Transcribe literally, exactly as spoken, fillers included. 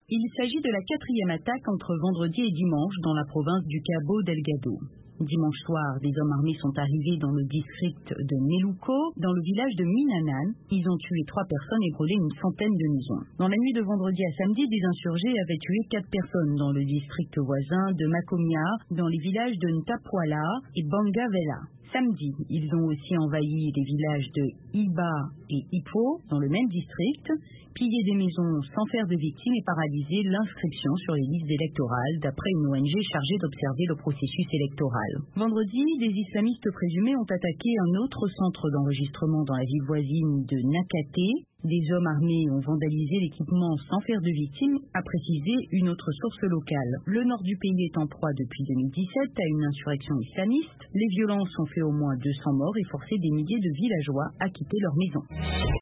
Il s'agit de la quatrième attaque entre vendredi et dimanche dans la province du Cabo Delgado. Dimanche soir, des hommes armés sont arrivés dans le district de Meluco, dans le village de Minanan. Ils ont tué trois personnes et brûlé une centaine de maisons. Dans la nuit de vendredi à samedi, des insurgés avaient tué quatre personnes dans le district voisin de Macomia, dans les villages de Ntapuala et Bangavela. Samedi, ils ont aussi envahi les villages de Iba et Ipo, dans le même district, pillé des maisons sans faire de victimes et paralysé l'inscription sur les listes électorales, d'après une O N G chargée d'observer le processus électoral. Vendredi, des islamistes présumés ont attaqué un autre centre d'enregistrement dans la ville voisine de Nakate. Des hommes armés ont vandalisé l'équipement sans faire de victimes, a précisé une autre source locale. Le nord du pays est en proie depuis deux mille dix-sept à une insurrection islamiste. Les violences ont fait au moins deux cents morts et forcé des milliers de villageois à quitter leur maison.